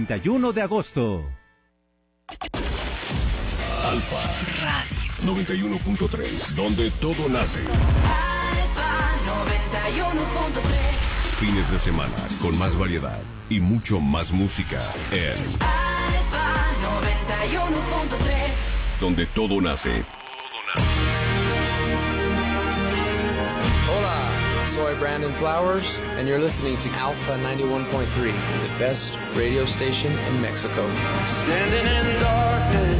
31 de agosto. Alfa Radio 91.3, donde todo nace. Alfa 91.3. Fines de semana con más variedad y mucho más música en Alfa 91.3, donde todo nace. Hola, soy Brandon Flowers, and you're listening to Alpha 91.3, the best radio station in Mexico. Standing in darkness.